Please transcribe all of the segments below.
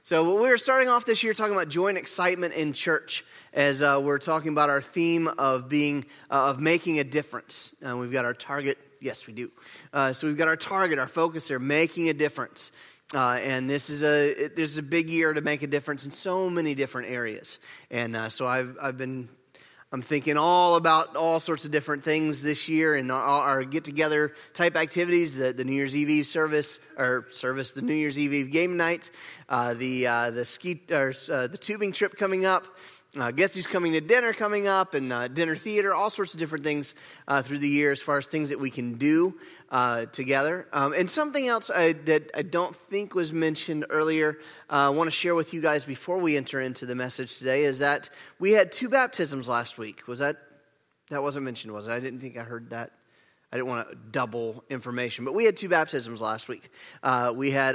So we're starting off this year talking about joy and excitement in church, as we're talking about our theme of making a difference. We've got our target. Yes, we do. So we've got our target, our focus here, making a difference. And this is a big year to make a difference in so many different areas. And so I'm thinking all about all sorts of different things this year, and our get-together type activities, the New Year's Eve the New Year's Eve game night, the tubing trip coming up, Guess Who's Coming to Dinner coming up, and dinner theater, all sorts of different things through the year as far as things that we can do together. And something else that I don't think was mentioned earlier, I want to share with you guys before we enter into the message today, is that we had 2 baptisms last week. That wasn't mentioned, was it? I didn't think I heard that. I didn't want to double information, but we had 2 baptisms last week. We had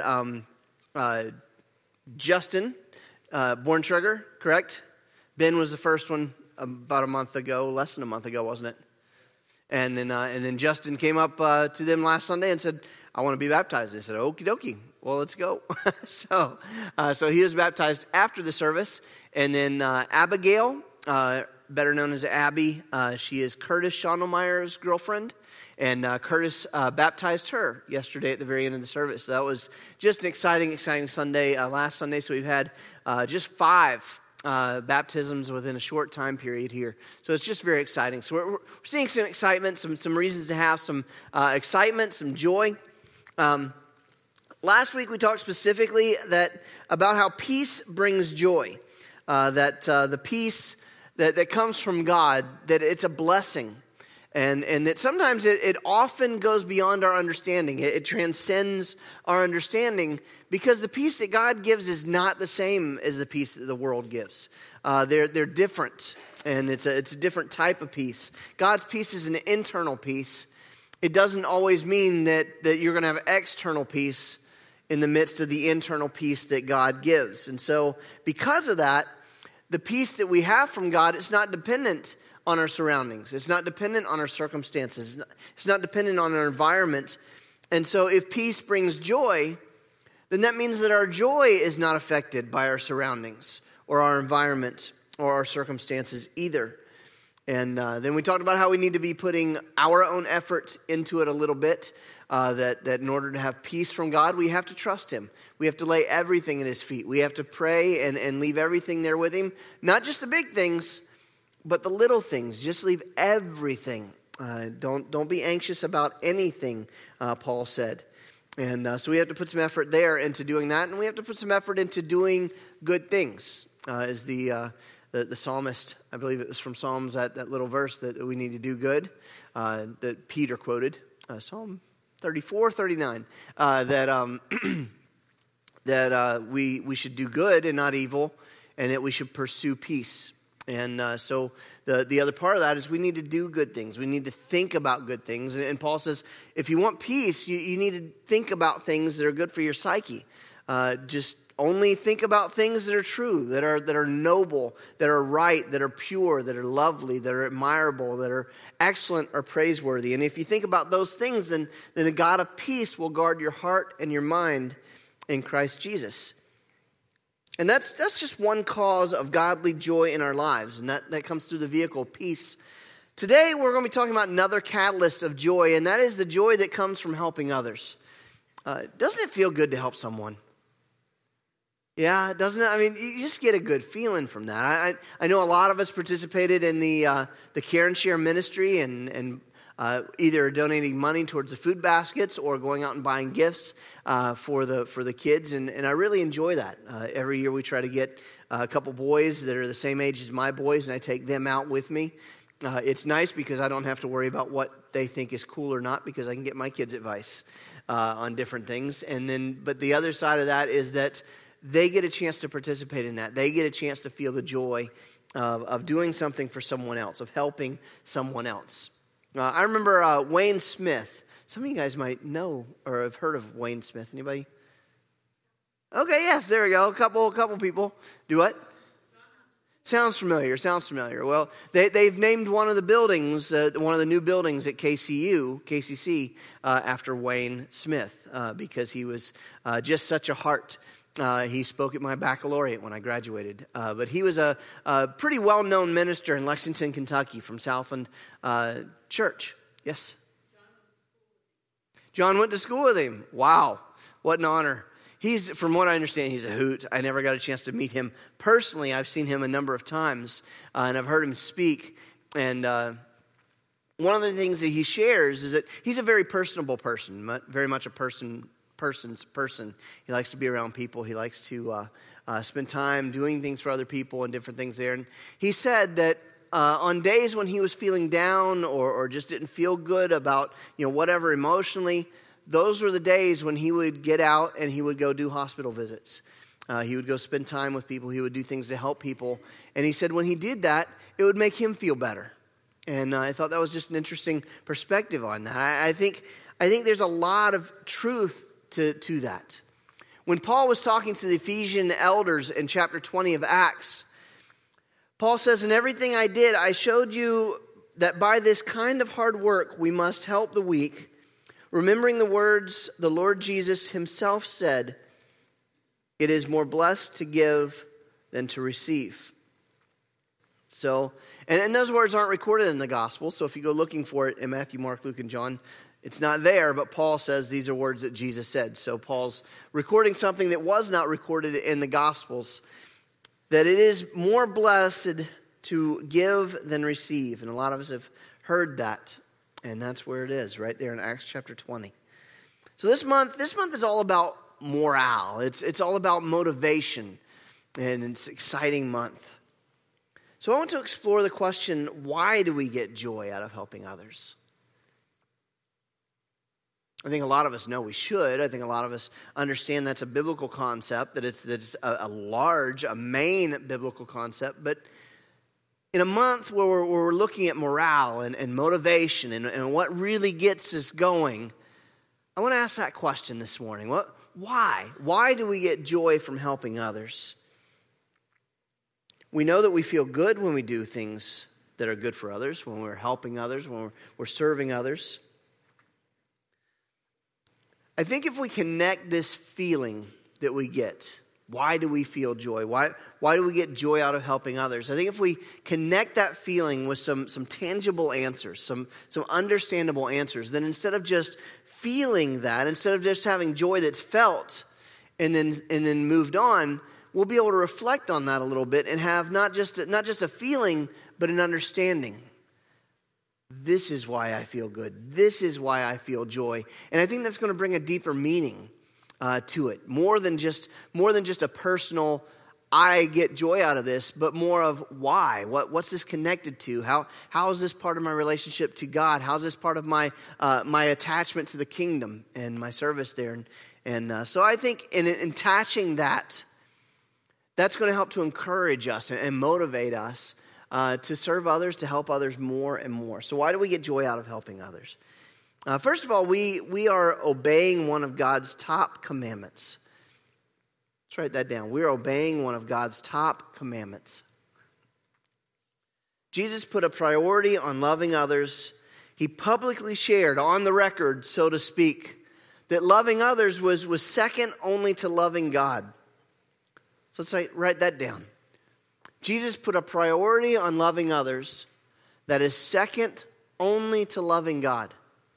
Justin Borntrigger, correct? Ben was the first one about a month ago, less than a month ago, wasn't it? And then Justin came up to them last Sunday and said, "I want to be baptized." They said, "Okie dokie, well, let's go." So he was baptized after the service. And then Abigail, better known as Abby, she is Curtis Schondelmeyer's girlfriend. And Curtis baptized her yesterday at the very end of the service. So that was just an exciting Sunday, last Sunday. So we've had just 5 baptisms within a short time period here. So it's just very exciting. So we're seeing some excitement, some reasons to have some excitement, some joy. Last week we talked specifically about how peace brings joy. That the peace that comes from God, that it's a blessing. And that sometimes it often goes beyond our understanding. It transcends our understanding, because the peace that God gives is not the same as the peace that the world gives. They're different, and it's a different type of peace. God's peace is an internal peace. It doesn't always mean that you're going to have external peace in the midst of the internal peace that God gives. And so because of that, the peace that we have from God, it's not dependent on our surroundings. It's not dependent on our circumstances. It's not dependent on our environment. And so if peace brings joy, then that means that our joy is not affected by our surroundings or our environment or our circumstances either. And then we talked about how we need to be putting our own effort into it a little bit, that in order to have peace from God, we have to trust Him. We have to lay everything at His feet. We have to pray and leave everything there with Him. Not just the big things, but the little things. Just leave everything. Don't be anxious about anything, Paul said. And so we have to put some effort there into doing that, and we have to put some effort into doing good things. As the psalmist, I believe it was from Psalms, that little verse that we need to do good, that Peter quoted, Psalm 34, 39, that we should do good and not evil, and that we should pursue peace. And so the other part of that is we need to do good things. We need to think about good things. And Paul says, if you want peace, you need to think about things that are good for your psyche. Just only think about things that are true, that are noble, that are right, that are pure, that are lovely, that are admirable, that are excellent or praiseworthy. And if you think about those things, then the God of peace will guard your heart and your mind in Christ Jesus. And that's just one cause of godly joy in our lives, and that comes through the vehicle, peace. Today, we're going to be talking about another catalyst of joy, and that is the joy that comes from helping others. Doesn't it feel good to help someone? Yeah, doesn't it? I mean, you just get a good feeling from that. I know a lot of us participated in the Care and Share ministry, and either donating money towards the food baskets or going out and buying gifts for the kids, and I really enjoy that. Every year we try to get a couple boys that are the same age as my boys, and I take them out with me. It's nice because I don't have to worry about what they think is cool or not, because I can get my kids' advice on different things. But the other side of that is that they get a chance to participate in that. They get a chance to feel the joy of doing something for someone else, of helping someone else. I remember Wayne Smith. Some of you guys might know or have heard of Wayne Smith. Anybody? Okay, yes, there we go. A couple people. Do what? Sounds familiar. Well, they've named one of the buildings, one of the new buildings at KCC, after Wayne Smith, because he was just such a heart He spoke at my baccalaureate when I graduated. But he was a pretty well-known minister in Lexington, Kentucky from Southland Church. Yes? John went to school with him. Wow, what an honor. From what I understand, he's a hoot. I never got a chance to meet him personally. I've seen him a number of times, and I've heard him speak. And one of the things that he shares is that he's a very personable person, very much a person's person. He likes to be around people. He likes to spend time doing things for other people and different things there. And he said that on days when he was feeling down or just didn't feel good about whatever emotionally, those were the days when he would get out and he would go do hospital visits. He would go spend time with people. He would do things to help people. And he said when he did that, it would make him feel better. And I thought that was just an interesting perspective on that. I think there's a lot of truth to that. When Paul was talking to the Ephesian elders in chapter 20 of Acts, Paul says, "In everything I did, I showed you that by this kind of hard work we must help the weak, remembering the words the Lord Jesus himself said, 'It is more blessed to give than to receive.'" So, and those words aren't recorded in the gospel, so if you go looking for it in Matthew, Mark, Luke, and John, it's not there, but Paul says these are words that Jesus said. So Paul's recording something that was not recorded in the Gospels, that it is more blessed to give than receive. And a lot of us have heard that, and that's where it is, right there in Acts chapter 20. So this month is all about morale. It's all about motivation, and it's an exciting month. So I want to explore the question, why do we get joy out of helping others? I think a lot of us know we should. I think a lot of us understand that's a biblical concept, that it's a main biblical concept. But in a month where we're looking at morale and motivation and what really gets us going, I want to ask that question this morning. Why? Why do we get joy from helping others? We know that we feel good when we do things that are good for others, when we're helping others, when we're serving others. I think if we connect this feeling that we get, why do we feel joy? Why do we get joy out of helping others? I think if we connect that feeling with some tangible answers, some understandable answers, then instead of just feeling that, instead of just having joy that's felt and then moved on, we'll be able to reflect on that a little bit and have not just a feeling, but an understanding. This is why I feel good. This is why I feel joy. And I think that's going to bring a deeper meaning to it. More than just a personal, I get joy out of this, but more of why. What's this connected to? How is this part of my relationship to God? How is this part of my attachment to the kingdom and my service there? And so I think in attaching that, that's going to help to encourage us and motivate us to serve others, to help others more and more. So why do we get joy out of helping others? First of all, we are obeying one of God's top commandments. Let's write that down. We're obeying one of God's top commandments. Jesus put a priority on loving others. He publicly shared on the record, so to speak, that loving others was second only to loving God. So let's write that down. Jesus put a priority on loving others that is second only to loving God.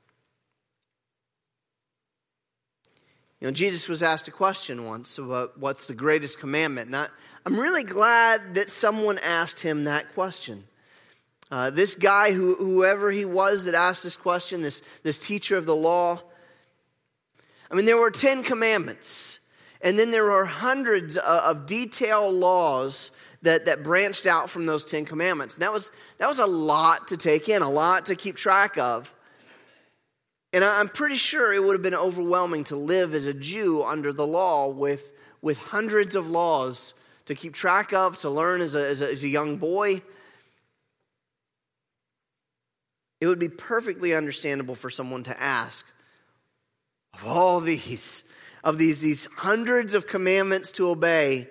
Jesus was asked a question once about what's the greatest commandment. And I'm really glad that someone asked him that question. This guy, whoever he was that asked this question, this teacher of the law, there were 10 commandments. And then there were hundreds of detailed laws that branched out from those 10 commandments. And that was a lot to take in, a lot to keep track of. And I'm pretty sure it would have been overwhelming to live as a Jew under the law with hundreds of laws to keep track of, to learn as a young boy. It would be perfectly understandable for someone to ask, of all these hundreds of commandments to obey,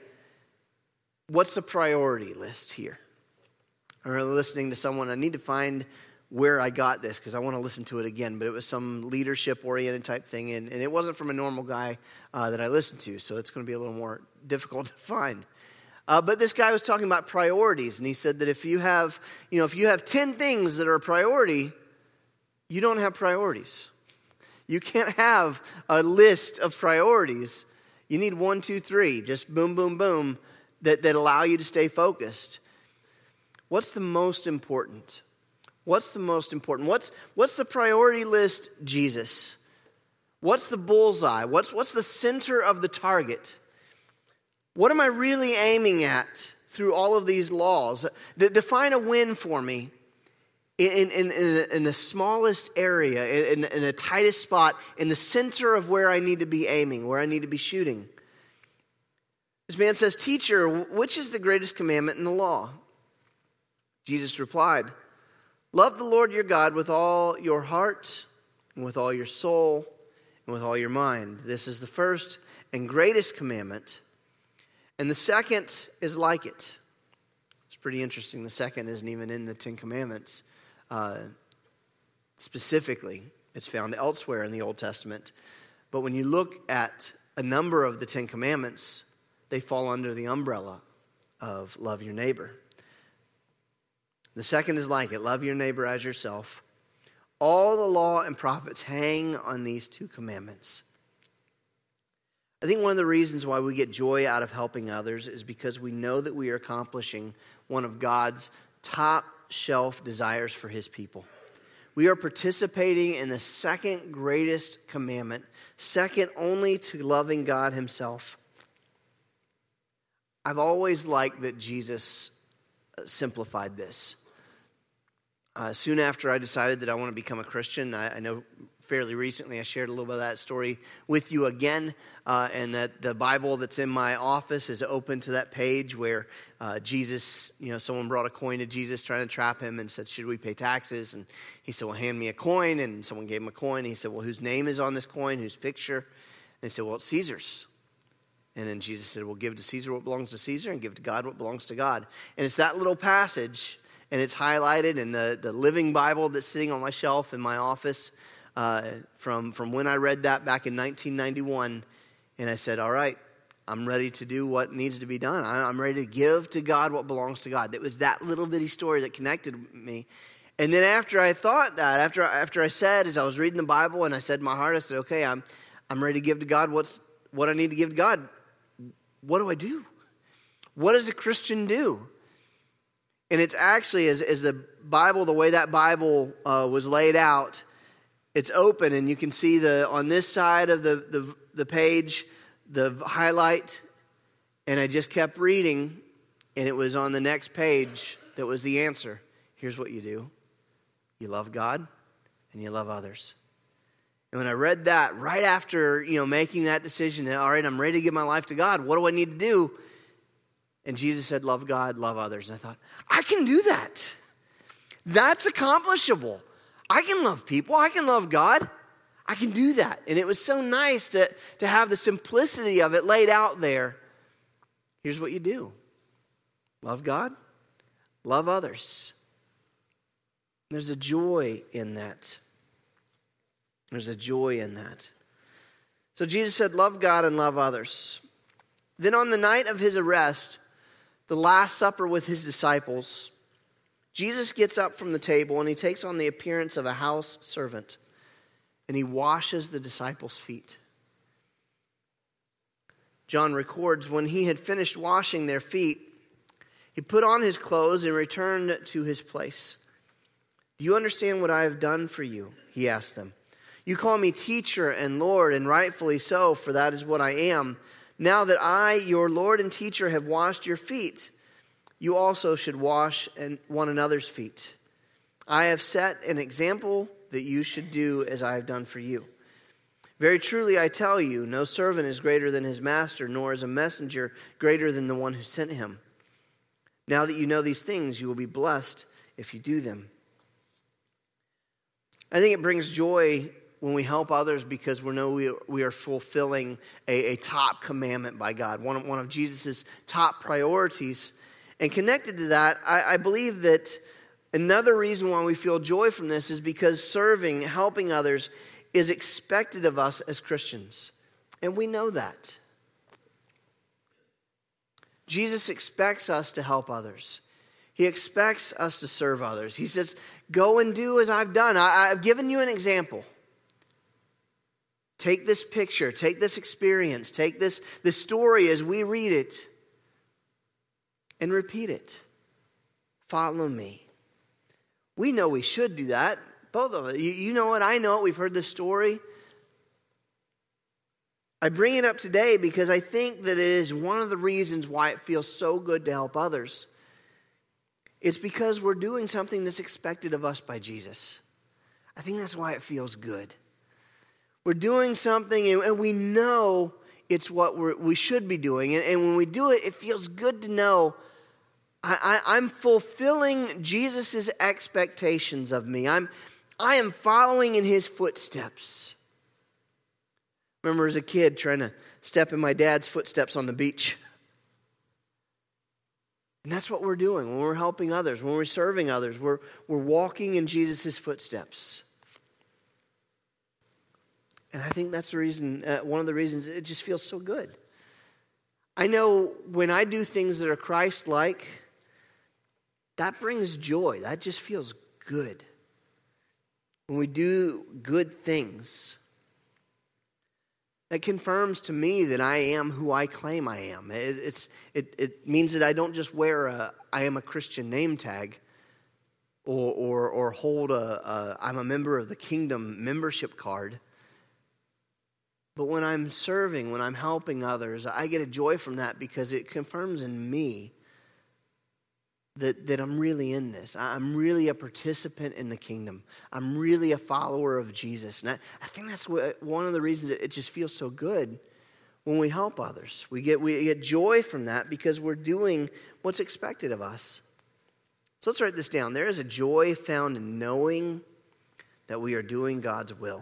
what's the priority list here? Or listening to someone, I need to find where I got this because I want to listen to it again. But it was some leadership-oriented type thing, and it wasn't from a normal guy that I listened to, so it's going to be a little more difficult to find. But this guy was talking about priorities, and he said that if you have 10 things that are a priority, you don't have priorities. You can't have a list of priorities. You need 1, 2, 3, just boom, boom, boom, that allow you to stay focused. What's the most important? What's the most important? What's the priority list? Jesus. What's the bullseye? What's the center of the target? What am I really aiming at through all of these laws? Define a win for me in the smallest area, in the tightest spot, in the center of where I need to be aiming, where I need to be shooting. This man says, "Teacher, which is the greatest commandment in the law?" Jesus replied, "Love the Lord your God with all your heart and with all your soul and with all your mind. This is the first and greatest commandment. And the second is like it." It's pretty interesting. The second isn't even in the Ten Commandments. Specifically, it's found elsewhere in the Old Testament. But when you look at a number of the Ten Commandments, they fall under the umbrella of love your neighbor. The second is like it. Love your neighbor as yourself. All the law and prophets hang on these two commandments. I think one of the reasons why we get joy out of helping others is because we know that we are accomplishing one of God's top shelf desires for his people. We are participating in the second greatest commandment, second only to loving God himself. I've always liked that Jesus simplified this. Soon after I decided that I want to become a Christian, I know fairly recently I shared a little bit of that story with you again, and that the Bible that's in my office is open to that page where Jesus, someone brought a coin to Jesus trying to trap him and said, "Should we pay taxes?" And he said, "Well, hand me a coin." And someone gave him a coin. And he said, "Well, whose name is on this coin? Whose picture?" And they said, "Well, it's Caesar's." And then Jesus said, "Well, give to Caesar what belongs to Caesar and give to God what belongs to God." And it's that little passage, and it's highlighted in the Living Bible that's sitting on my shelf in my office from when I read that back in 1991. And I said, all right, I'm ready to do what needs to be done. I'm ready to give to God what belongs to God. It was that little bitty story that connected me. And then after I thought that, after I said, as I was reading the Bible and I said in my heart, I said, okay, I'm ready to give to God what I need to give to God. What do I do? What does a Christian do? And it's actually, as the Bible, the way that Bible was laid out, it's open, and you can see on this side of the page, the highlight, and I just kept reading, and it was on the next page that was the answer. Here's what you do. You love God, and you love others. And when I read that, right after, making that decision, all right, I'm ready to give my life to God, what do I need to do? And Jesus said, love God, love others. And I thought, I can do that. That's accomplishable. I can love people. I can love God. I can do that. And it was so nice to have the simplicity of it laid out there. Here's what you do. Love God. Love others. There's a joy in that. There's a joy in that. So Jesus said, love God and love others. Then on the night of his arrest, the Last Supper with his disciples, Jesus gets up from the table and he takes on the appearance of a house servant, and he washes the disciples' feet. John records, when he had finished washing their feet, he put on his clothes and returned to his place. Do you understand what I have done for you? He asked them. You call me teacher and Lord, and rightfully so, for that is what I am. Now that I, your Lord and teacher, have washed your feet, you also should wash one another's feet. I have set an example that you should do as I have done for you. Very truly I tell you, no servant is greater than his master, nor is a messenger greater than the one who sent him. Now that you know these things, you will be blessed if you do them. I think it brings joy when we help others because we know we are fulfilling a top commandment by God, one of Jesus' top priorities. And connected to that, I believe that Another reason why we feel joy from this is because serving, helping others is expected of us as Christians. And we know that. Jesus expects us to help others. He expects us to serve others. He says, go and do as I've done. I've given you an example. Take this picture, take this experience, take this story as we read it, and repeat it. Follow me. We know we should do that. Both of us. You know it, I know it. We've heard this story. I bring it up today because I think that it is one of the reasons why it feels so good to help others. It's because we're doing something that's expected of us by Jesus. I think that's why it feels good. We're doing something and we know it's what we should be doing. And when we do it, it feels good to know I'm fulfilling Jesus' expectations of me. I am following in his footsteps. I remember as a kid trying to step in my dad's footsteps on the beach. And that's what we're doing when we're helping others, when we're serving others. We're walking in Jesus' footsteps. And I think that's the reason, one of the reasons it just feels so good. I know when I do things that are Christ-like, that brings joy. That just feels good. When we do good things, that confirms to me that I am who I claim I am. It means that I don't just wear I am a Christian name tag or hold I'm a member of the kingdom membership card. But when I'm serving, when I'm helping others, I get a joy from that because it confirms in me that I'm really in this. I'm really a participant in the kingdom. I'm really a follower of Jesus. And I think that's one of the reasons it just feels so good when we help others. We get joy from that because we're doing what's expected of us. So let's write this down. There is a joy found in knowing that we are doing God's will.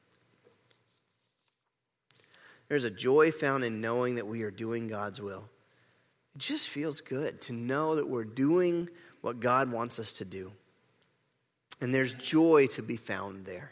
There's a joy found in knowing that we are doing God's will. It just feels good to know that we're doing what God wants us to do. And there's joy to be found there.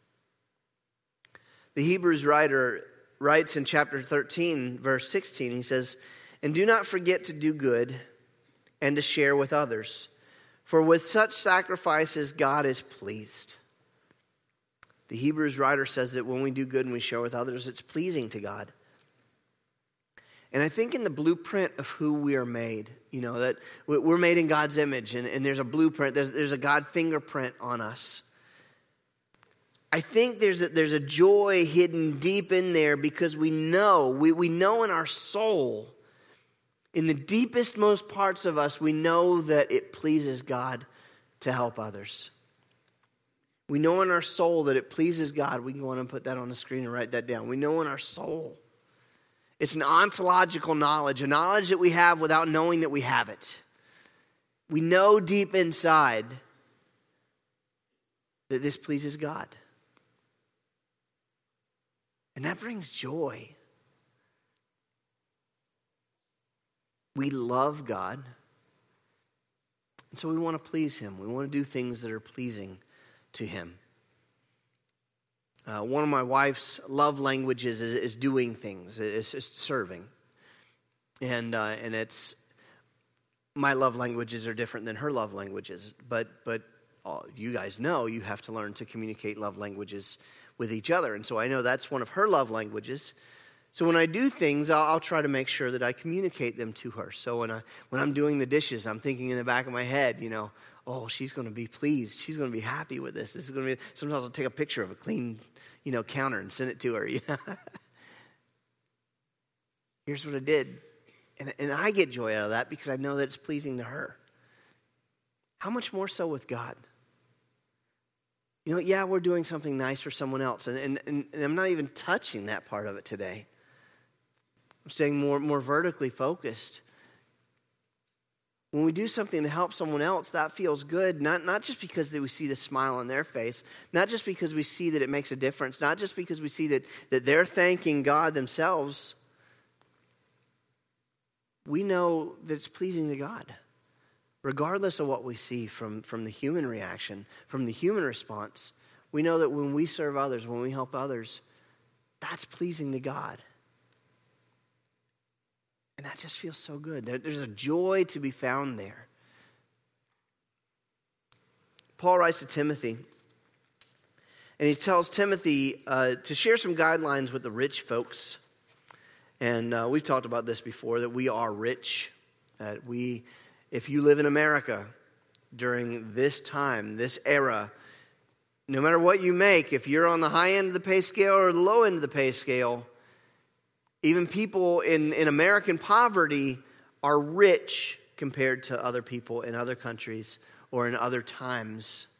The Hebrews writer writes in chapter 13, verse 16, he says, "And do not forget to do good and to share with others, for with such sacrifices God is pleased." The Hebrews writer says that when we do good and we share with others, it's pleasing to God. And I think in the blueprint of who we are made, that we're made in God's image, and there's a blueprint, there's a God fingerprint on us. I think there's a joy hidden deep in there because we know in our soul, in the deepest, most parts of us, we know that it pleases God to help others. We know in our soul that it pleases God. We can go on and put that on the screen and write that down. We know in our soul. It's an ontological knowledge, a knowledge that we have without knowing that we have it. We know deep inside that this pleases God. And that brings joy. We love God. And so we want to please him. We want to do things that are pleasing to him. One of my wife's love languages is doing things, is serving. And it's, my love languages are different than her love languages. But you guys know you have to learn to communicate love languages with each other. And so I know that's one of her love languages. So when I do things, I'll try to make sure that I communicate them to her. So when I'm doing the dishes, I'm thinking in the back of my head, oh, she's going to be pleased. She's going to be happy with this. This is going to be. Sometimes I'll take a picture of a clean, counter and send it to her. Here's what I did, and I get joy out of that because I know that it's pleasing to her. How much more so with God? Yeah, we're doing something nice for someone else, and I'm not even touching that part of it today. I'm staying more vertically focused. When we do something to help someone else, that feels good, not just because we see the smile on their face, not just because we see that it makes a difference, not just because we see that they're thanking God themselves. We know that it's pleasing to God. regardless of what we see from the human reaction, from the human response, we know that when we serve others, when we help others, that's pleasing to God. And that just feels so good. There's a joy to be found there. Paul writes to Timothy, and he tells Timothy to share some guidelines with the rich folks. And we've talked about this before, that we are rich. That if you live in America during this time, this era, no matter what you make, if you're on the high end of the pay scale or the low end of the pay scale, even people in American poverty are rich compared to other people in other countries or in other times.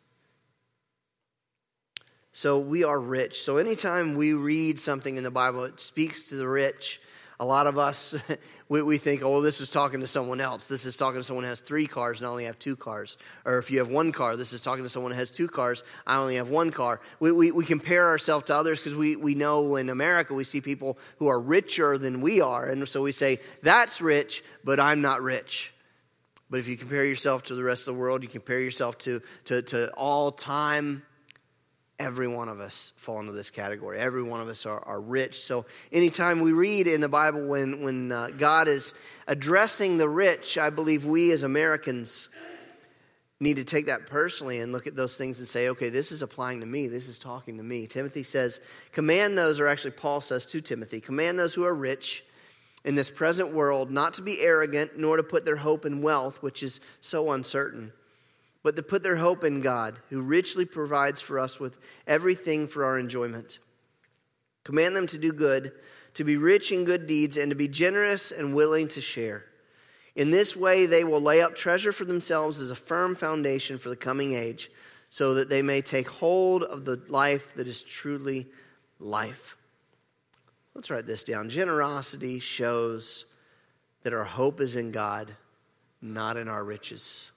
So we are rich. So anytime we read something in the Bible that speaks to the rich, a lot of us, we think, oh, this is talking to someone else. This is talking to someone who has 3 cars and I only have 2 cars. Or if you have 1 car, this is talking to someone who has 2 cars. I only have 1 car. We compare ourselves to others because we know in America we see people who are richer than we are. And so we say, that's rich, but I'm not rich. But if you compare yourself to the rest of the world, you compare yourself to all time, every one of us fall into this category. Every one of us are rich. So anytime we read in the Bible when God is addressing the rich, I believe we as Americans need to take that personally and look at those things and say, okay, this is applying to me. This is talking to me. Timothy says, command those, or actually Paul says to Timothy, command those who are rich in this present world not to be arrogant, nor to put their hope in wealth, which is so uncertain, but to put their hope in God, who richly provides for us with everything for our enjoyment. Command them to do good, to be rich in good deeds, and to be generous and willing to share. In this way they will lay up treasure for themselves as a firm foundation for the coming age, so that they may take hold of the life that is truly life. Let's write this down. Generosity shows that our hope is in God, not in our riches.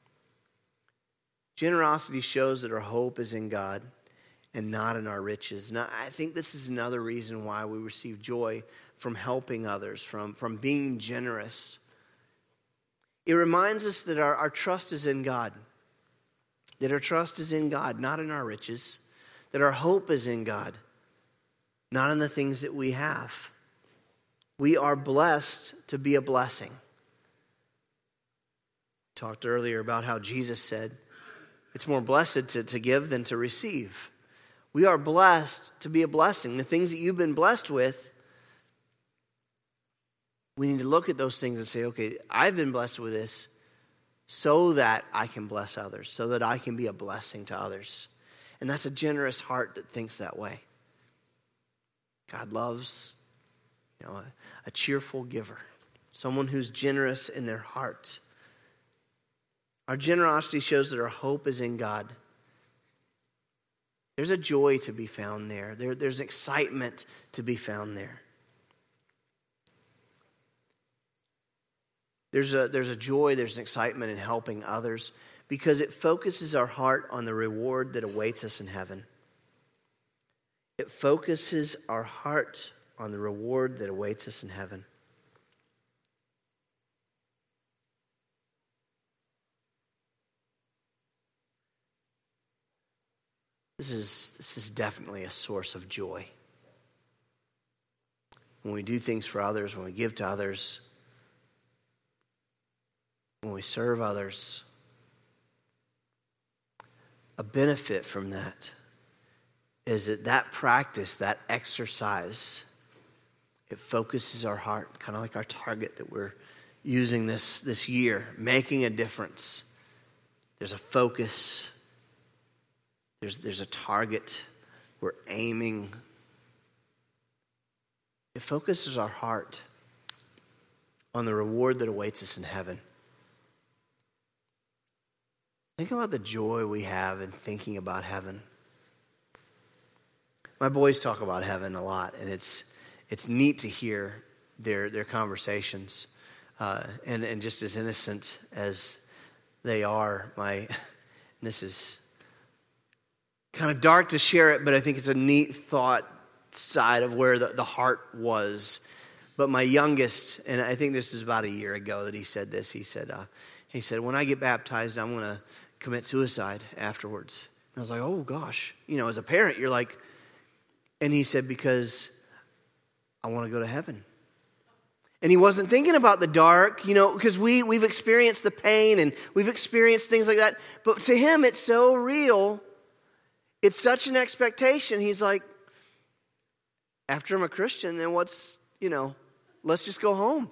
Generosity shows that our hope is in God and not in our riches. Now, I think this is another reason why we receive joy from helping others, from being generous. It reminds us that our trust is in God. That our trust is in God, not in our riches. That our hope is in God, not in the things that we have. We are blessed to be a blessing. Talked earlier about how Jesus said, it's more blessed to give than to receive. We are blessed to be a blessing. The things that you've been blessed with, we need to look at those things and say, okay, I've been blessed with this so that I can bless others, so that I can be a blessing to others. And that's a generous heart that thinks that way. God loves, a cheerful giver, someone who's generous in their heart. Our generosity shows that our hope is in God. There's a joy to be found there. There's excitement to be found there. There's a joy, there's an excitement in helping others because it focuses our heart on the reward that awaits us in heaven. It focuses our heart on the reward that awaits us in heaven. This is definitely a source of joy. When we do things for others, when we give to others, when we serve others, a benefit from that is that practice, that exercise, it focuses our heart, kind of like our target that we're using this year, making a difference. There's a focus. There's a target. We're aiming. It focuses our heart on the reward that awaits us in heaven. Think about the joy we have in thinking about heaven. My boys talk about heaven a lot, and it's neat to hear their conversations. And just as innocent as they are, this is kind of dark to share it, but I think it's a neat thought side of where the heart was. But my youngest, and I think this was about a year ago that he said this, he said, He said, when I get baptized, I'm going to commit suicide afterwards. And I was like, oh gosh. As a parent, you're like, and he said, because I want to go to heaven. And he wasn't thinking about the dark, because we've experienced the pain and we've experienced things like that. But to him, it's so real. It's such an expectation. He's like, after I'm a Christian, then let's just go home.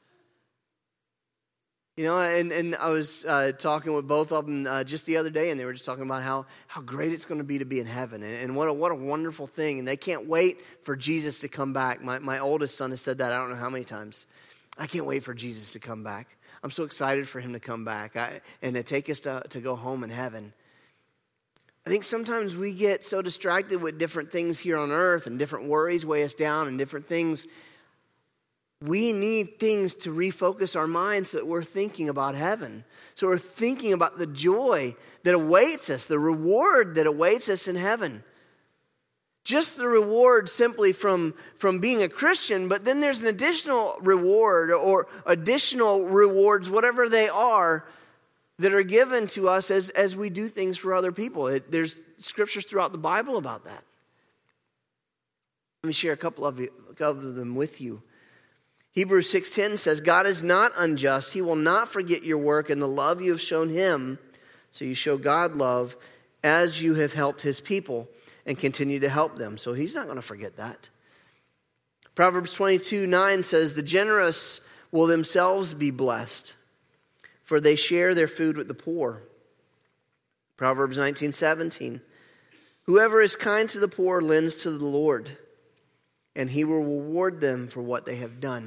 And I was talking with both of them just the other day, and they were just talking about how great it's going to be in heaven, and what a wonderful thing. And they can't wait for Jesus to come back. My oldest son has said that I don't know how many times. I can't wait for Jesus to come back. I'm so excited for him to come back and to take us to go home in heaven. I think sometimes we get so distracted with different things here on earth, and different worries weigh us down, and different things. We need things to refocus our minds so that we're thinking about heaven. So we're thinking about the joy that awaits us, the reward that awaits us in heaven. Just the reward simply from being a Christian, but then there's an additional reward or additional rewards, whatever they are, that are given to us as we do things for other people. There's scriptures throughout the Bible about that. Let me share a couple of them with you. Hebrews 6:10 says, God is not unjust. He will not forget your work and the love you have shown him. So you show God love as you have helped his people and continue to help them. So he's not going to forget that. Proverbs 22:9 says, the generous will themselves be blessed, for they share their food with the poor. Proverbs 19:17, whoever is kind to the poor lends to the Lord, and he will reward them for what they have done.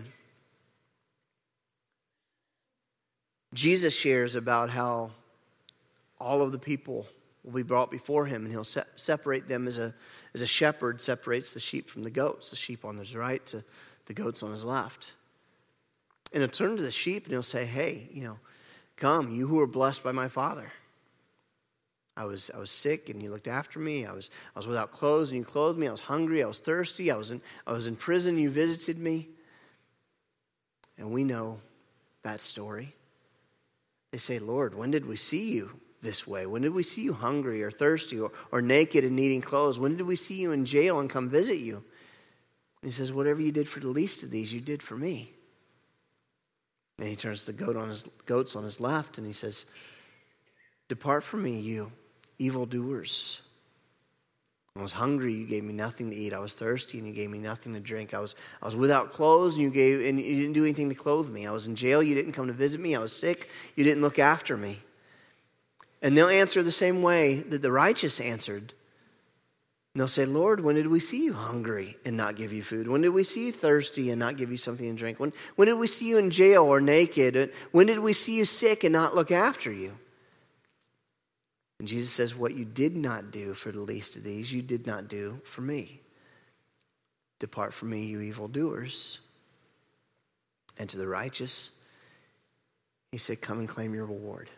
Jesus shares about how all of the people will be brought before him, and he'll separate them as a shepherd separates the sheep from the goats, the sheep on his right to the goats on his left. And he'll turn to the sheep and he'll say, hey, come, you who are blessed by my Father. I was sick and you looked after me. I was without clothes and you clothed me. I was hungry. I was thirsty. I was in prison. You visited me. And we know that story. They say, Lord, when did we see you this way? When did we see you hungry or thirsty or naked and needing clothes? When did we see you in jail and come visit you? And he says, whatever you did for the least of these, you did for me. And he turns to the goats on his left and he says, depart from me, you evildoers. I was hungry, you gave me nothing to eat. I was thirsty, and you gave me nothing to drink. I was without clothes, and you didn't do anything to clothe me. I was in jail, you didn't come to visit me. I was sick, you didn't look after me. And they'll answer the same way that the righteous answered. And they'll say, Lord, when did we see you hungry and not give you food? When did we see you thirsty and not give you something to drink? When did we see you in jail or naked? When did we see you sick and not look after you? And Jesus says, what you did not do for the least of these, you did not do for me. Depart from me, you evildoers. And to the righteous, he said, come and claim your reward.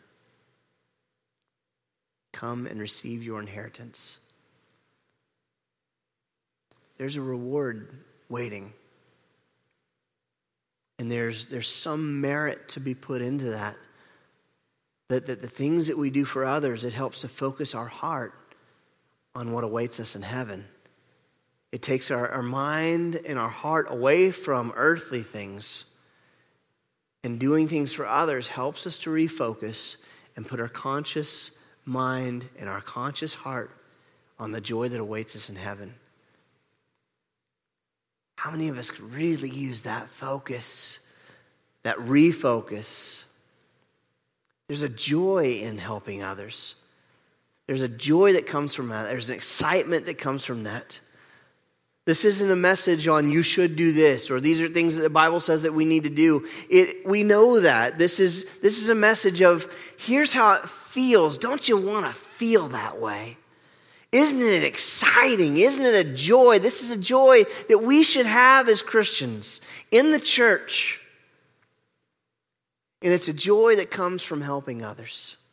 Come and receive your inheritance. There's a reward waiting. And there's some merit to be put into that. That the things that we do for others, it helps to focus our heart on what awaits us in heaven. It takes our mind and our heart away from earthly things. And doing things for others helps us to refocus and put our conscious mind and our conscious heart on the joy that awaits us in heaven. How many of us could really use that focus, that refocus? There's a joy in helping others. There's a joy that comes from that. There's an excitement that comes from that. This isn't a message on you should do this, or these are things that the Bible says that we need to do. We know that. This is a message of here's how it feels. Don't you want to feel that way? Isn't it exciting? Isn't it a joy? This is a joy that we should have as Christians in the church. And it's a joy that comes from helping others.